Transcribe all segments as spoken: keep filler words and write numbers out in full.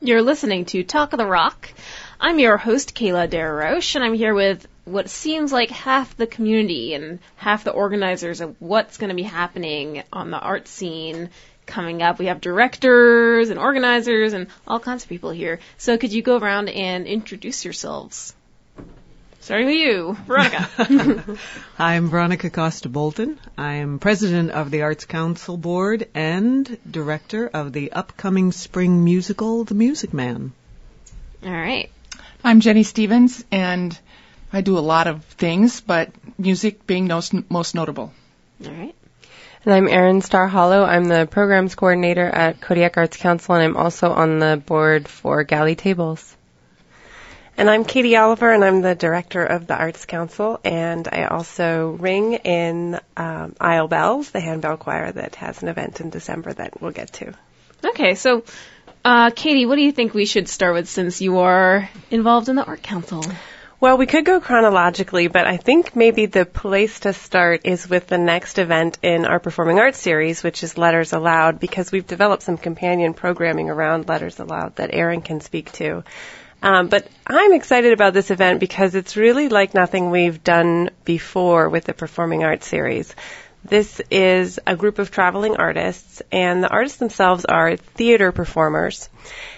You're listening to Talk of the Rock. I'm your host, Kayla Dararoche, and I'm here with what seems like half the community and half the organizers of what's going to be happening on the art scene coming up. We have directors and organizers and all kinds of people here. So could you go around and introduce yourselves? Starting with you, Veronica. I'm Veronica Costa-Bolton. I am president of the Arts Council Board and director of the upcoming spring musical, The Music Man. All right. I'm Jenny Stevens, and I do a lot of things, but music being most, most notable. All right. And I'm Erin Starr Hollow. I'm the programs coordinator at Kodiak Arts Council, and I'm also on the board for Galley Tables. And I'm Katie Oliver, and I'm the director of the Arts Council, and I also ring in um, Isle Bells, the handbell choir that has an event in December that we'll get to. Okay, so uh, Katie, what do you think we should start with since you are involved in the Art Council? Well, we could go chronologically, but I think maybe the place to start is with the next event in our Performing Arts series, which is Letters Aloud, because we've developed some companion programming around Letters Aloud that Erin can speak to. Um, but I'm excited about this event because it's really like nothing we've done before with the Performing Arts series. This is a group of traveling artists, and the artists themselves are theater performers.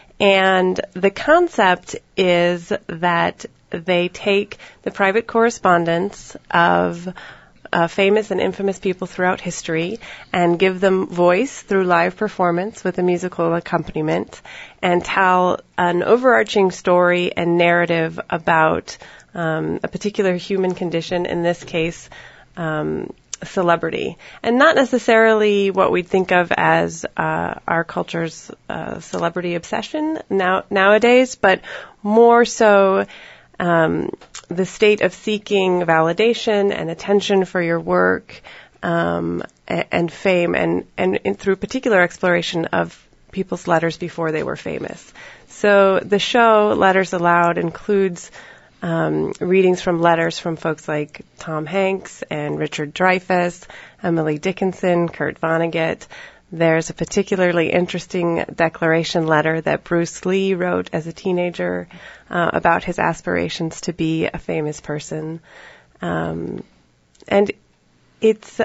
And the concept is that they take the private correspondence of Uh, famous and infamous people throughout history and give them voice through live performance with a musical accompaniment and tell an overarching story and narrative about um, a particular human condition, in this case, um, celebrity. And not necessarily what we'd think of as uh, our culture's uh, celebrity obsession now nowadays, but more so Um, the state of seeking validation and attention for your work um, and, and fame, and, and, and through particular exploration of people's letters before they were famous. So the show, Letters Aloud, includes um, readings from letters from folks like Tom Hanks and Richard Dreyfuss, Emily Dickinson, Kurt Vonnegut. There's a particularly interesting declaration letter that Bruce Lee wrote as a teenager uh, about his aspirations to be a famous person. Um, and it's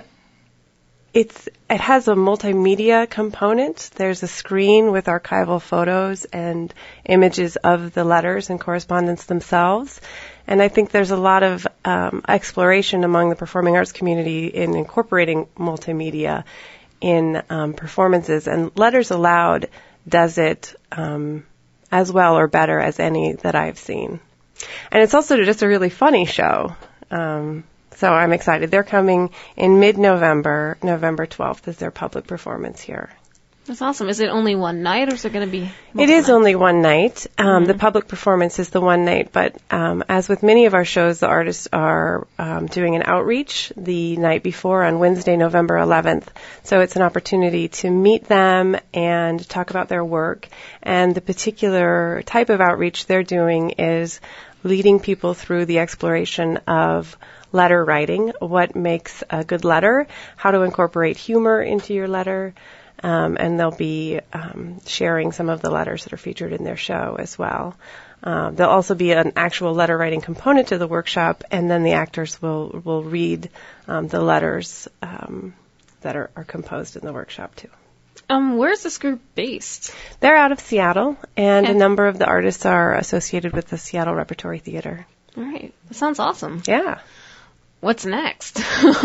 it's it has a multimedia component. There's a screen with archival photos and images of the letters and correspondence themselves. And I think there's a lot of um, exploration among the performing arts community in incorporating multimedia in um, performances, and Letters Aloud does it um, as well or better as any that I've seen. And it's also just a really funny show. Um, so I'm excited. They're coming in mid-November. November twelfth is their public performance here. That's awesome. Is it only one night, or is it going to be It is nights? only one night. Um, Mm-hmm. The public performance is the one night, but um, as with many of our shows, the artists are um, doing an outreach the night before on Wednesday, November eleventh. So it's an opportunity to meet them and talk about their work. And the particular type of outreach they're doing is leading people through the exploration of letter writing, what makes a good letter, how to incorporate humor into your letter. Um, and they'll be um, sharing some of the letters that are featured in their show as well. Um, there'll also be an actual letter writing component to the workshop, and then the actors will will read um, the letters um, that are, are composed in the workshop too. Um, where's this group based? They're out of Seattle, and Okay. a number of the artists are associated with the Seattle Repertory Theater. All right. That sounds awesome. Yeah. What's next?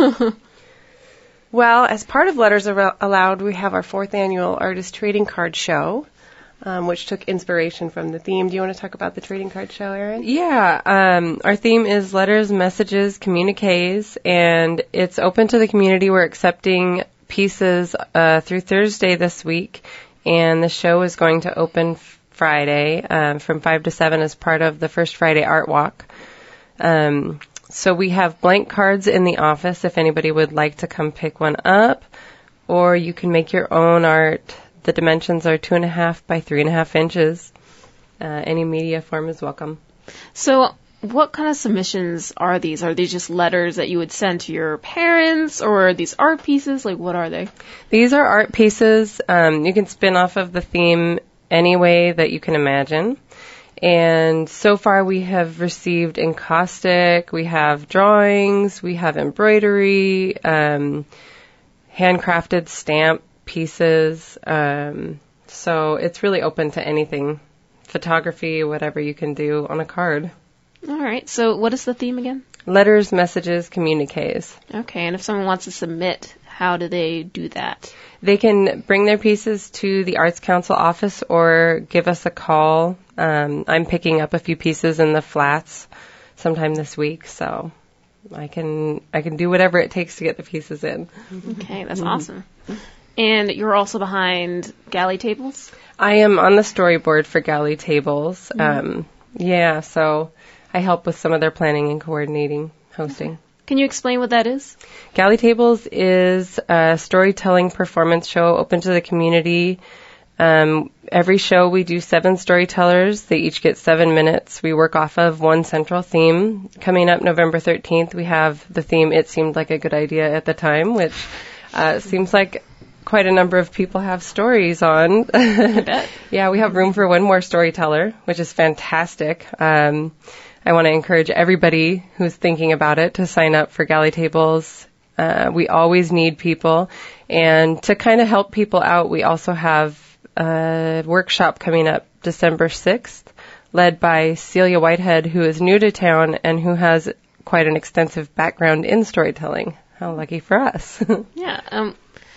Well, as part of Letters Aloud, we have our fourth annual Artist Trading Card Show, um, which took inspiration from the theme. Do you want to talk about the trading card show, Erin? Yeah, um, our theme is letters, messages, communiques, and it's open to the community. We're accepting pieces uh, through Thursday this week, and the show is going to open Friday um, from five to seven as part of the First Friday Art Walk. Um, so we have blank cards in the office if anybody would like to come pick one up, or you can make your own art. The dimensions are two and a half by three and a half inches. Uh, any media form is welcome. So what kind of submissions are these? Are these just letters that you would send to your parents, or are these art pieces? Like, what are they? These are art pieces. Um, you can spin off of the theme any way that you can imagine. And so far we have received encaustic, we have drawings, we have embroidery, um, handcrafted stamp pieces. Um, so it's really open to anything, photography, whatever you can do on a card. All right. So what is the theme again? Letters, messages, communiques. Okay. And if someone wants to submit, how do they do that? They can bring their pieces to the Arts Council office or give us a call. Um, I'm picking up a few pieces in the flats sometime this week, so I can I can do whatever it takes to get the pieces in. Okay, that's awesome. And you're also behind Galley Tables? I am on the storyboard for Galley Tables. Um, yeah, so I help with some of their planning and coordinating, hosting. Can you explain what that is? Galley Tables is a storytelling performance show open to the community. Um, every show we do seven storytellers. They each get seven minutes. We work off of one central theme. Coming up November thirteenth, we have the theme It Seemed Like a Good Idea at the Time, which uh, seems like quite a number of people have stories on. I bet. Yeah, we have room for one more storyteller, which is fantastic. Um, I want to encourage everybody who's thinking about it to sign up for Galley Tables. Uh, we always need people. And to kind of help people out, we also have a workshop coming up December sixth, led by Celia Whitehead, who is new to town and who has quite an extensive background in storytelling. How lucky for us. Yeah. Um,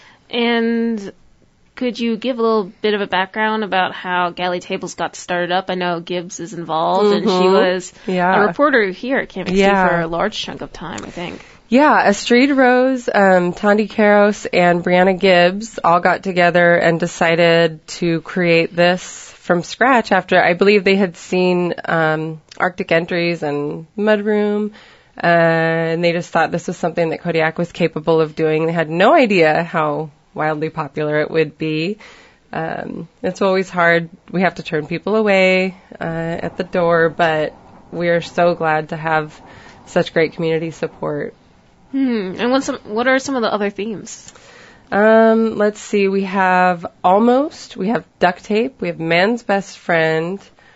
and could you give a little bit of a background about how Galley Tables got started up? I know Gibbs is involved, Mm-hmm. and she was Yeah. a reporter here at Camping Yeah. for a large chunk of time, I think. Yeah, Astrid Rose, um, Tandy Karos, and Brianna Gibbs all got together and decided to create this from scratch after I believe they had seen um, Arctic Entries and Mudroom, uh, and they just thought this was something that Kodiak was capable of doing. They had no idea how wildly popular it would be. Um, it's always hard. We have to turn people away uh, at the door, but we are so glad to have such great community support. Hmm. And what's some, what are some of the other themes? Um, let's see. We have Almost. We have Duct Tape. We have Man's Best Friend.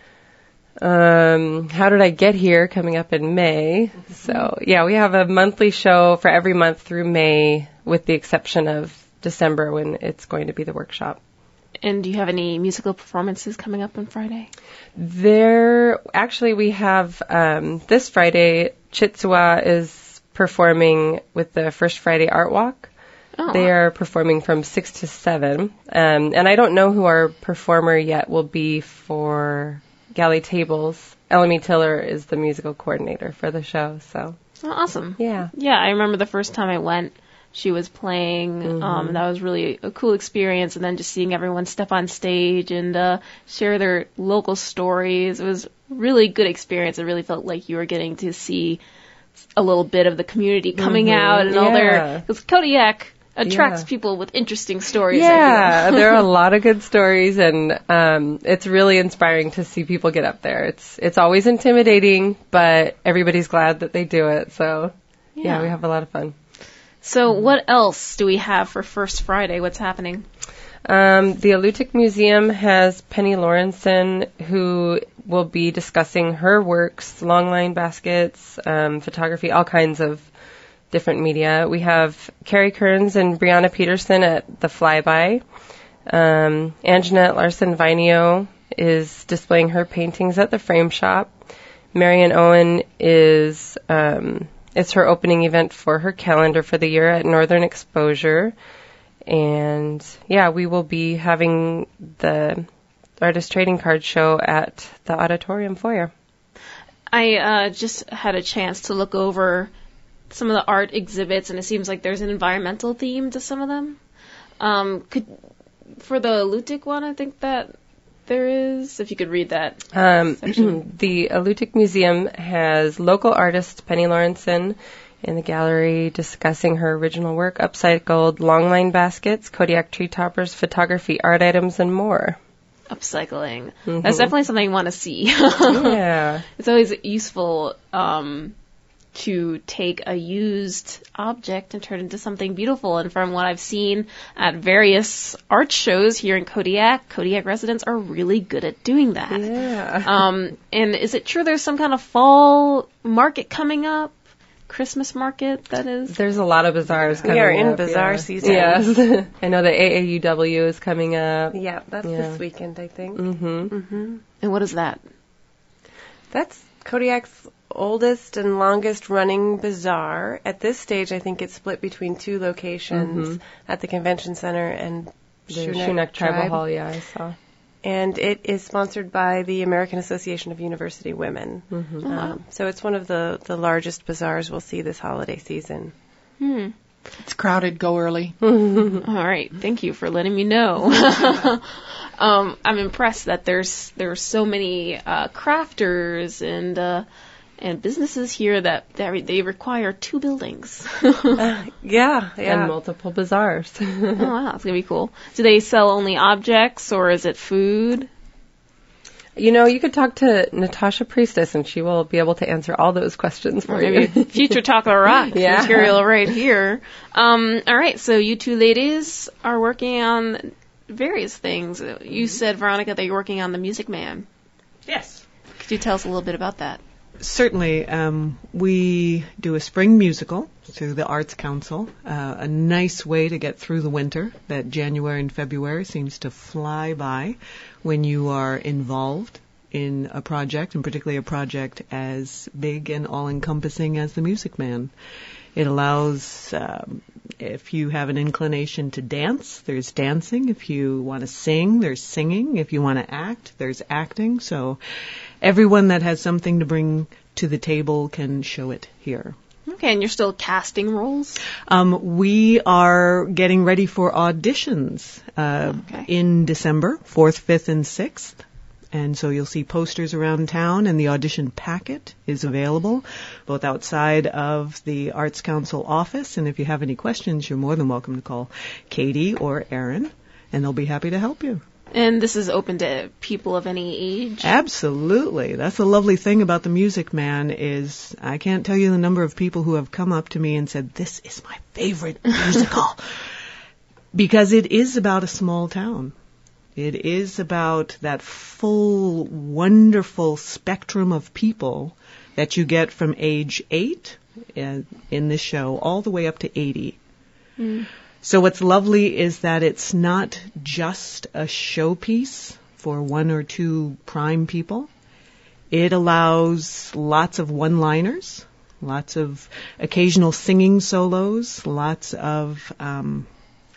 Um, How Did I Get Here coming up in May. So, yeah, we have a monthly show for every month through May, with the exception of December when it's going to be the workshop. And do you have any musical performances coming up on Friday? There, actually, we have um, this Friday, Chitsua is performing with the First Friday Art Walk. Oh. They are performing from six to seven. Um, and I don't know who our performer yet will be for Galley Tables. Ellamy Tiller is the musical coordinator for the show. So, Oh, awesome. yeah. Yeah, I remember the first time I went, she was playing, Mm-hmm. um, and that was really a cool experience. And then just seeing everyone step on stage and uh, share their local stories. It was a really good experience. It really felt like you were getting to see a little bit of the community coming Mhm, out and all yeah. their, because Kodiak attracts Yeah. people with interesting stories. I Yeah, feel. there are a lot of good stories, and um, it's really inspiring to see people get up there. It's it's always intimidating, but everybody's glad that they do it. So, yeah, Yeah. we have a lot of fun. So what else do we have for First Friday? What's happening? Um, the Alutiiq Museum has Penny Lawrenson, who will be discussing her works, longline baskets, um, photography, all kinds of different media. We have Carrie Kearns and Brianna Peterson at the Flyby. Um, Anjanette Larson-Vinio is displaying her paintings at the Frame Shop. Marion Owen is, um, it's her opening event for her calendar for the year at Northern Exposure. And yeah, we will be having the Artist Trading Card Show at the Auditorium Foyer. I uh, just had a chance to look over some of the art exhibits, and it seems like there's an environmental theme to some of them. Um, could for the Alutiiq one, I think that there is. If you could read that. Um, section. the Alutiiq Museum has local artist Penny Lawrenson in the gallery discussing her original work, upcycled longline baskets, Kodiak tree toppers, photography, art items, and more. Upcycling. Mhm. That's definitely something you want to see. Yeah. It's always useful um, to take a used object and turn it into something beautiful. And from what I've seen at various art shows here in Kodiak, Kodiak residents are really good at doing that. Yeah. Um, and is it true there's some kind of fall market coming up? Christmas market, that is? There's a lot of bazaars coming We up. are in bazaar yeah. season. Yes. I know the A A U W is coming up. Yeah, that's Yeah. this weekend, I think. Mm-hmm. hmm And what is that? That's Kodiak's oldest and longest running bazaar. At this stage, I think it's split between two locations Mhm. at the convention center and The Shunak Shunak Tribal Tribe. Hall, yeah, I saw. And it is sponsored by the American Association of University Women. Mm-hmm. Um, so it's one of the, the largest bazaars we'll see this holiday season. Hmm. It's crowded. Go early. All right. Thank you for letting me know. um, I'm impressed that there's there's so many uh, crafters and uh, and businesses here that they they require two buildings. Uh, yeah, And yeah. multiple bazaars. Oh, wow, that's gonna be cool. Do they sell only objects or is it food? You know, you could talk to Natasha Priestess, and she will be able to answer all those questions for Or maybe you. future Talk of the Rock Yeah. material right here. Um, all right, so you two ladies are working on various things. You said, Veronica, that you're working on The Music Man. Yes. Could you tell us a little bit about that? Certainly. Um, we do a spring musical through the Arts Council, uh, a nice way to get through the winter. That January and February seems to fly by when you are involved in a project, and particularly a project as big and all-encompassing as The Music Man. It allows, um, if you have an inclination to dance, there's dancing. If you want to sing, there's singing. If you want to act, there's acting. So everyone that has something to bring to the table can show it here. Okay, and you're still casting roles? Um, we are getting ready for auditions uh, Okay. in December, fourth, fifth, and sixth. And so you'll see posters around town, and the audition packet is available both outside of the Arts Council office. And if you have any questions, you're more than welcome to call Katie or Aaron, and they'll be happy to help you. And this is open to people of any age? Absolutely. That's the lovely thing about The Music Man is I can't tell you the number of people who have come up to me and said, this is my favorite musical. Because it is about a small town. It is about that full, wonderful spectrum of people that you get from age eight uh, in this show all the way up to eighty. Mm. So what's lovely is that it's not just a showpiece for one or two prime people. It allows lots of one-liners, lots of occasional singing solos, lots of um,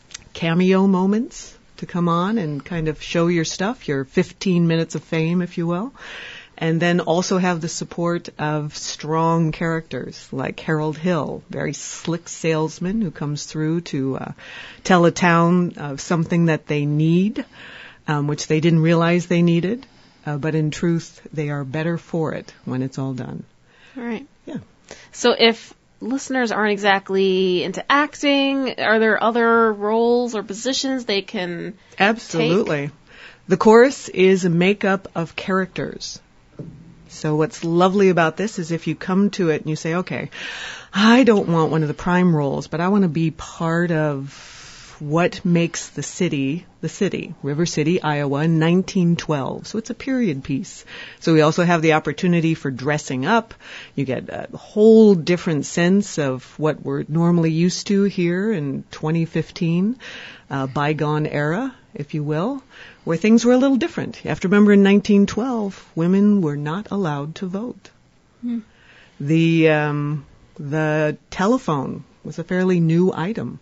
cameo moments to come on and kind of show your stuff, your fifteen minutes of fame, if you will. And then also have the support of strong characters like Harold Hill, very slick salesman who comes through to uh, tell a town of something that they need, um, which they didn't realize they needed. Uh, but in truth, they are better for it when it's all done. All right. Yeah. So if listeners aren't exactly into acting, are there other roles or positions they can Absolutely. The chorus is a makeup of characters. So what's lovely about this is if you come to it and you say, okay, I don't want one of the prime roles, but I want to be part of what makes the city the city, River City, Iowa, nineteen twelve. So it's a period piece. So we also have the opportunity for dressing up. You get a whole different sense of what we're normally used to here in twenty fifteen, uh, bygone era, if you will, where things were a little different. You have to remember in nineteen twelve, women were not allowed to vote. Hmm. The um, the telephone was a fairly new item.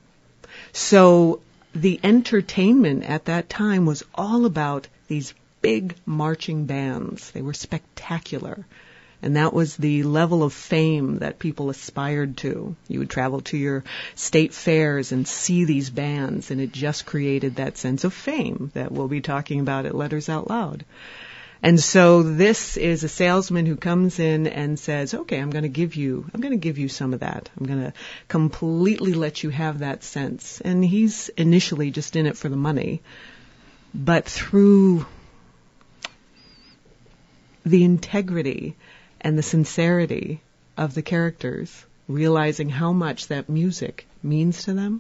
So the entertainment at that time was all about these big marching bands. They were spectacular. And that was the level of fame that people aspired to. You would travel to your state fairs and see these bands, and it just created that sense of fame that we'll be talking about at Letters Out Loud. And so this is a salesman who comes in and says, okay, I'm going to give you, I'm going to give you some of that. I'm going to completely let you have that sense. And he's initially just in it for the money, but through the integrity and the sincerity of the characters realizing how much that music means to them,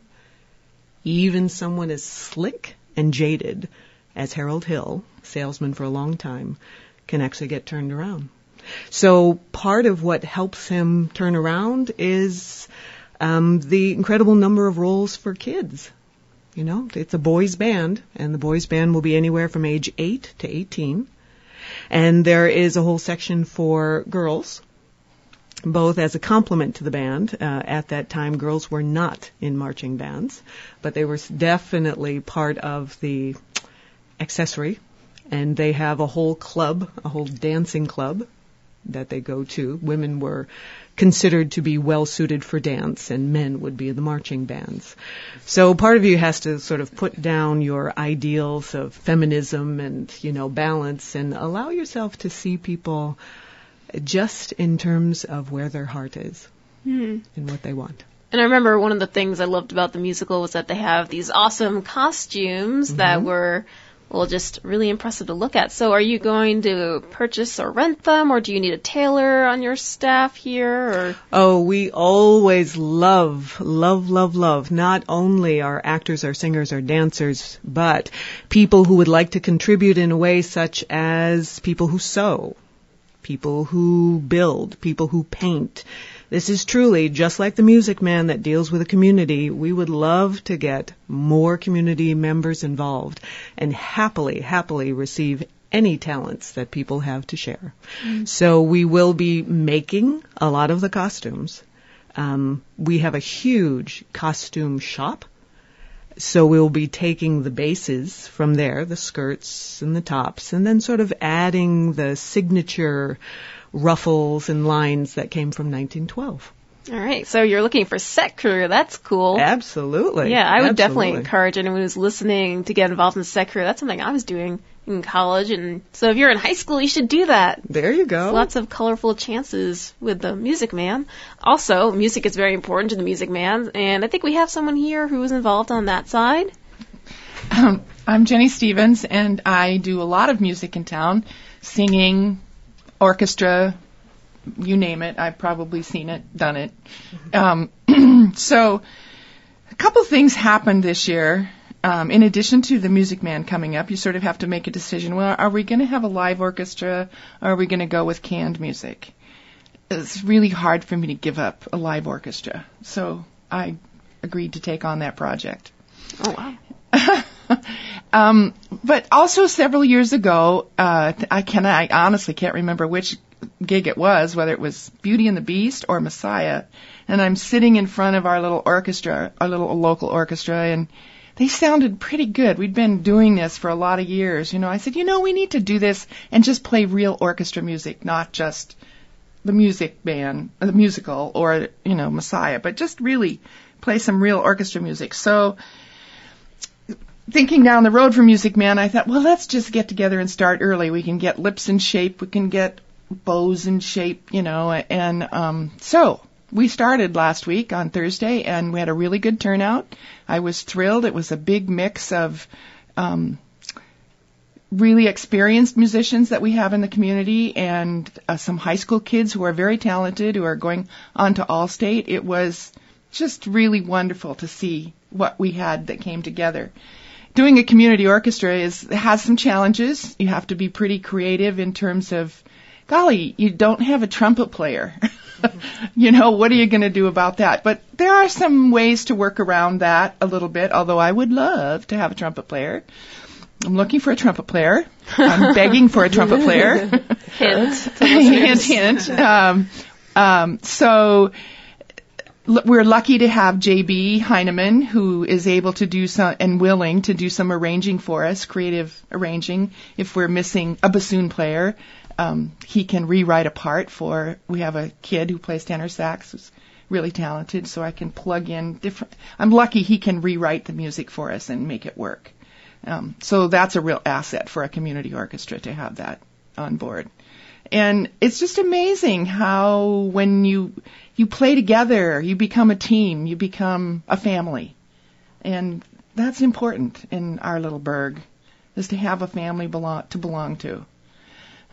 even someone as slick and jaded as Harold Hill, salesman for a long time, can actually get turned around. So part of what helps him turn around is um, the incredible number of roles for kids. You know, it's a boys' band, and the boys' band will be anywhere from age eight to eighteen. And there is a whole section for girls, both as a complement to the band. Uh, at that time, girls were not in marching bands, but they were definitely part of the accessory. And they have a whole club, a whole dancing club that they go to. Women were considered to be well suited for dance, and men would be the marching bands. So part of you has to sort of put down your ideals of feminism and, you know, balance, and allow yourself to see people just in terms of where their heart is Hmm. and what they want. And I remember one of the things I loved about the musical was that they have these awesome costumes Mm-hmm. that were, well, just really impressive to look at. So are you going to purchase or rent them, or do you need a tailor on your staff here? Or Oh, we always love, love, love, love not only our actors, our singers, our dancers, but people who would like to contribute in a way such as people who sew, people who build, people who paint. This is truly just like the Music Man that deals with a community. We would love to get more community members involved and happily, happily receive any talents that people have to share. Mm. So we will be making a lot of the costumes. Um, we have a huge costume shop. So we'll be taking the bases from there, the skirts and the tops, and then sort of adding the signature ruffles and lines that came from nineteen twelve. all right, so you're looking for set crew. That's cool. Absolutely. Yeah, I would Absolutely. definitely encourage anyone who's listening to get involved in set crew. That's something I was doing in college, and so if you're in high school, you should do that. There you go. Lots of colorful chances with the Music Man. Also, music is very important to the Music Man, and I think we have someone here who is involved on that side. Um, I'm Jenny Stevens, and I do a lot of music in town, singing, orchestra, you name it. I've probably seen it, done it. Um, so a couple things happened this year. Um, in addition to the Music Man coming up, you sort of have to make a decision. Well, are we going to have a live orchestra, or are we going to go with canned music? It's really hard for me to give up a live orchestra, so I agreed to take on that project. Oh, wow. um, but also several years ago, uh, I can I honestly can't remember which gig it was, whether it was Beauty and the Beast or Messiah, and I'm sitting in front of our little orchestra, our little local orchestra, and they sounded pretty good. We'd been doing this for a lot of years. You know, I said, you know, we need to do this and just play real orchestra music, not just the music band, the musical, or, you know, Messiah, but just really play some real orchestra music. So thinking down the road for Music Man, I thought, well, let's just get together and start early. We can get lips in shape. We can get bows in shape, you know. And um, so we started last week on Thursday, and we had a really good turnout. I was thrilled. It was a big mix of um, really experienced musicians that we have in the community, and uh, some high school kids who are very talented, who are going on to Allstate. It was just really wonderful to see what we had that came together. Doing a community orchestra is has some challenges. You have to be pretty creative in terms of, golly, you don't have a trumpet player. You know, what are you going to do about that? But there are some ways to work around that a little bit, although I would love to have a trumpet player. I'm looking for a trumpet player. I'm begging for a trumpet player. Hint. hint, hint. Um, um, so l- we're lucky to have J B Heineman, who is able to do some and willing to do some arranging for us, creative arranging. If we're missing a bassoon player, um, he can rewrite a part for. We have a kid who plays tenor sax, who's really talented, so I can plug in different. I'm lucky he can rewrite the music for us and make it work. Um, so that's a real asset for a community orchestra to have that on board. And it's just amazing how when you you play together, you become a team, you become a family. And that's important in our little burg, is to have a family belong, to belong to.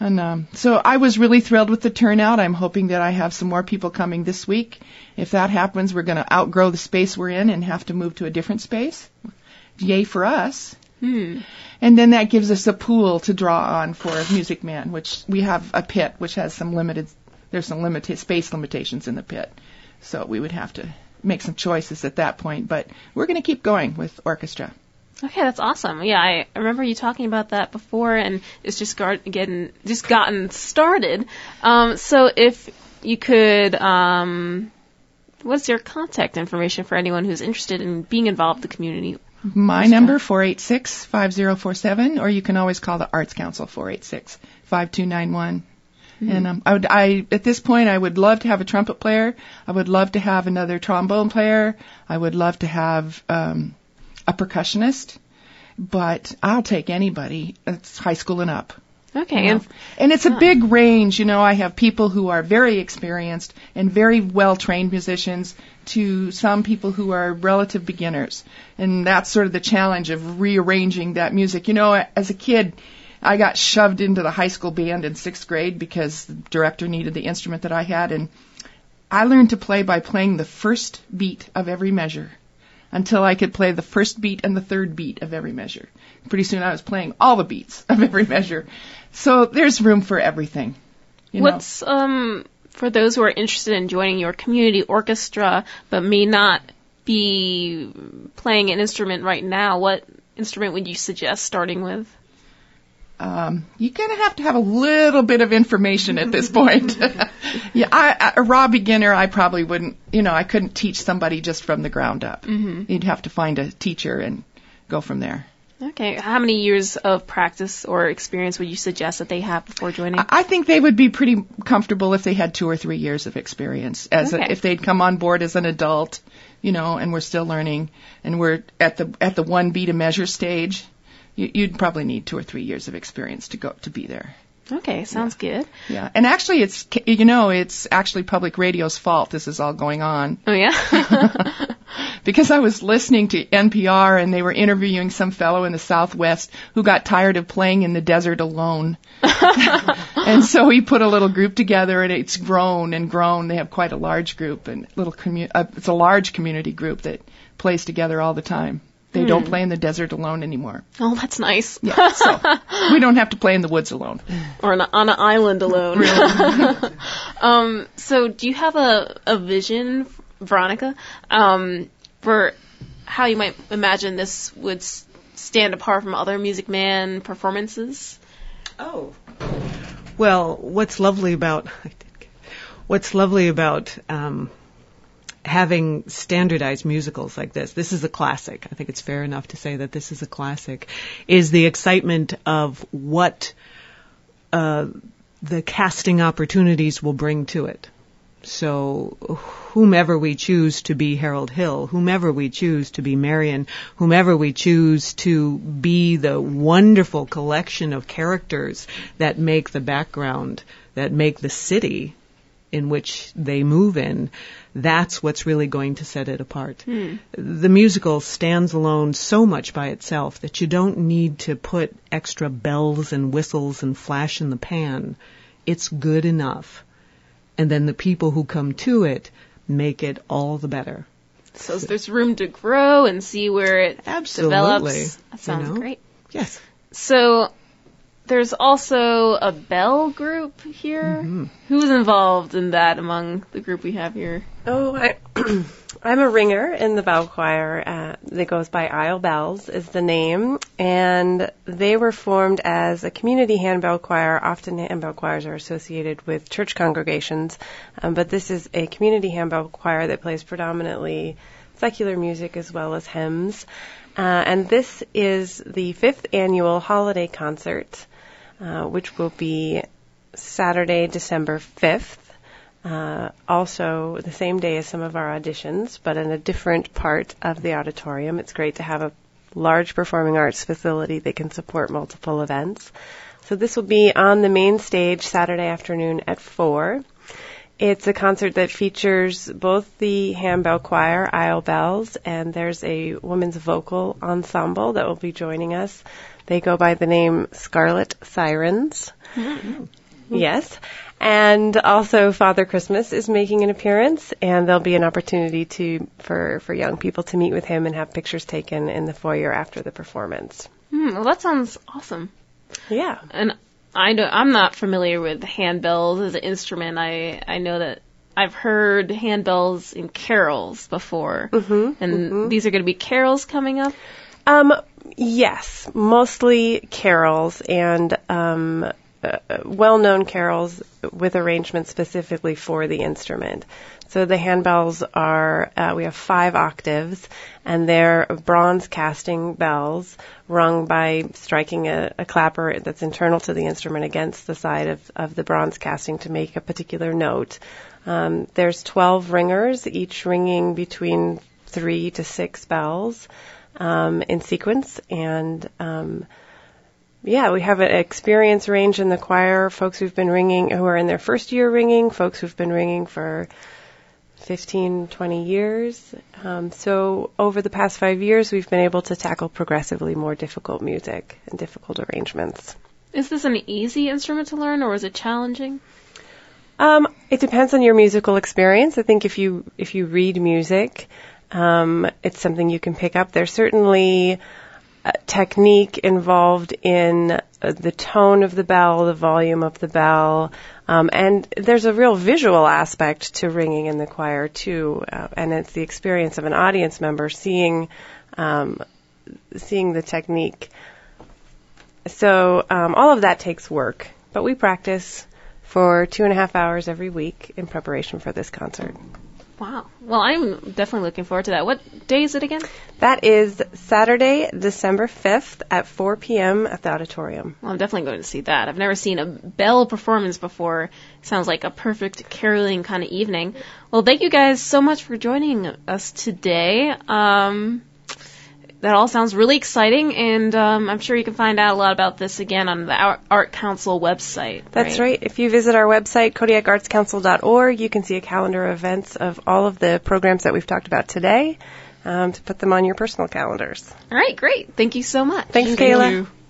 And um, so I was really thrilled with the turnout. I'm hoping that I have some more people coming this week. If that happens, we're going to outgrow the space we're in and have to move to a different space. Yay for us. Hmm. And then that gives us a pool to draw on for Music Man, which we have a pit which has some limited, there's some limited space limitations in the pit. So we would have to make some choices at that point. But we're going to keep going with orchestra. Okay, that's awesome. Yeah, I remember you talking about that before, and it's just got, getting just gotten started. Um, so if you could, um, what's your contact information for anyone who's interested in being involved in the community? My number, four eight six, five zero four seven, or you can always call the Arts Council, four eight six, five two nine one. Mm-hmm. And um, I would, I at this point, I would love to have a trumpet player. I would love to have another trombone player. I would love to have um, a percussionist, but I'll take anybody. It's high school and up. Okay. You know? And, and it's a big range. You know, I have people who are very experienced and very well-trained musicians to some people who are relative beginners. And that's sort of the challenge of rearranging that music. You know, as a kid, I got shoved into the high school band in sixth grade because the director needed the instrument that I had. And I learned to play by playing the first beat of every measure, until I could play the first beat and the third beat of every measure. Pretty soon I was playing all the beats of every measure. So there's room for everything. You What's, know? um, for those who are interested in joining your community orchestra but may not be playing an instrument right now, what instrument would you suggest starting with? Um, you're going to have to have a little bit of information at this point. yeah, I, I, a raw beginner, I probably wouldn't, you know, I couldn't teach somebody just from the ground up. Mm-hmm. You'd have to find a teacher and go from there. Okay. How many years of practice or experience would you suggest that they have before joining? I, I think they would be pretty comfortable if they had two or three years of experience. As okay. a, if they'd come on board as an adult, you know, and we're still learning, and we're at the at the one beat a measure stage. You'd probably need two or three years of experience to go to be there. Okay, sounds yeah. good. Yeah, and actually, it's you know, it's actually public radio's fault this is all going on. Oh yeah. Because I was listening to N P R and they were interviewing some fellow in the Southwest who got tired of playing in the desert alone, and so he put a little group together, and it's grown and grown. They have quite a large group, and little commu- uh, it's a large community group that plays together all the time. They hmm. don't play in the desert alone anymore. Oh, that's nice. Yeah, so we don't have to play in the woods alone. Or on, a, on an island alone. Really? um, so do you have a, a vision, Veronica, um, for how you might imagine this would s- stand apart from other Music Man performances? Oh. Well, what's lovely about what's lovely about um, having standardized musicals like this, this is a classic. I think it's fair enough to say that this is a classic, is the excitement of what uh, the casting opportunities will bring to it. So whomever we choose to be Harold Hill, whomever we choose to be Marion, whomever we choose to be the wonderful collection of characters that make the background, that make the city in which they move in, that's what's really going to set it apart. Hmm. The musical stands alone so much by itself that you don't need to put extra bells and whistles and flash in the pan. It's good enough. And then the people who come to it make it all the better. So there's room to grow and see where it Absolutely. develops. That sounds you know? great. Yes. So there's also a bell group here. Mm-hmm. Who's involved in that among the group we have here? Oh, I, I'm a ringer in the bell choir uh, that goes by Isle Bells is the name, and they were formed as a community handbell choir. Often handbell choirs are associated with church congregations, um, but this is a community handbell choir that plays predominantly secular music as well as hymns. Uh, and this is the fifth annual holiday concert, uh, which will be Saturday, December fifth. Uh, also the same day as some of our auditions, but in a different part of the auditorium. It's great to have a large performing arts facility that can support multiple events. So this will be on the main stage Saturday afternoon at four. It's a concert that features both the handbell choir, Isle Bells, and there's a women's vocal ensemble that will be joining us. They go by the name Scarlet Sirens. Mm-hmm. Yes. And also Father Christmas is making an appearance, and there'll be an opportunity to for, for young people to meet with him and have pictures taken in the foyer after the performance. Hmm, well, that sounds awesome. Yeah. And I know, I'm not familiar with handbells as an instrument. I, I know that I've heard handbells in carols before. Mm-hmm, and mm-hmm. these are going to be carols coming up? Um, yes, mostly carols and um, uh, well-known carols with arrangements specifically for the instrument. So the handbells are, uh, we have five octaves, and they're bronze casting bells rung by striking a, a clapper that's internal to the instrument against the side of, of the bronze casting to make a particular note. Um, there's twelve ringers, each ringing between three to six bells um, in sequence, and um, yeah, we have an experience range in the choir, folks who've been ringing, who are in their first year ringing, folks who've been ringing for fifteen, twenty years. Um, so over the past five years, we've been able to tackle progressively more difficult music and difficult arrangements. Is this an easy instrument to learn, or is it challenging? Um, it depends on your musical experience. I think if you if you read music, um, it's something you can pick up. There's certainly a technique involved in uh, the tone of the bell, the volume of the bell, um, and there's a real visual aspect to ringing in the choir too. Uh, and it's the experience of an audience member seeing um, seeing the technique. So um, all of that takes work, but we practice for two and a half hours every week in preparation for this concert. Wow. Well, I'm definitely looking forward to that. What day is it again? That is Saturday, December fifth at four p.m. at the auditorium. Well, I'm definitely going to see that. I've never seen a bell performance before. Sounds like a perfect caroling kind of evening. Well, thank you guys so much for joining us today. Um, that all sounds really exciting, and um, I'm sure you can find out a lot about this again on the Art Council website. That's right. right. If you visit our website, Kodiak Arts Council dot org, you can see a calendar of events of all of the programs that we've talked about today um, to put them on your personal calendars. All right, great. Thank you so much. Thanks, Thank Kayla. you.